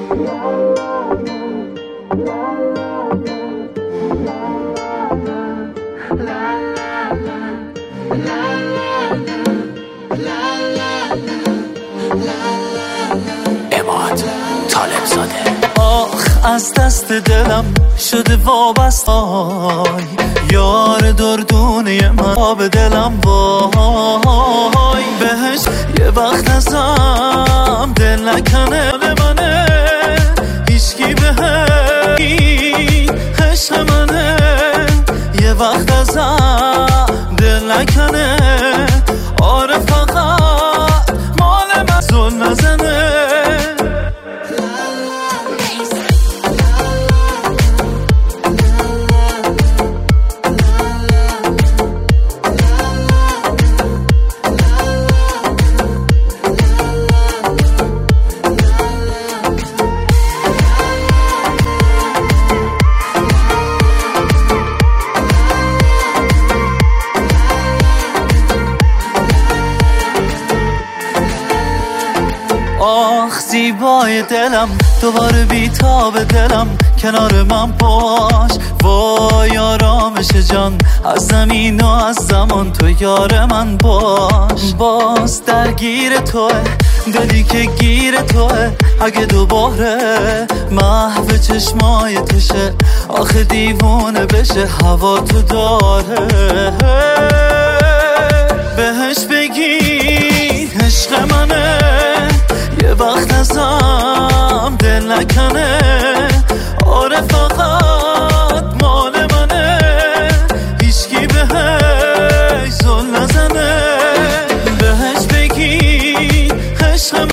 اماد طالب زاده. آخ از دست دلم شده وابستای، یار دردونه من آب دلم وای. بهش یه وقت ازم دل نکنه منه، هیچکی بهش عشق منه. یه وقت ازم دل نکنه، آره فقط مال من زل نزنه. آخ زیبای دلم، دوباره بیتاب دلم، کنار من باش. وای آرامش جان، از زمین و از زمان تو یار من باش. باز درگیر توه دلی که گیر توه، اگه دوباره محو چشمای توشه، آخه دیوونه بشه هوا تو داره. بهش بگی عشق منه، یه وقت ازم دل نکنه.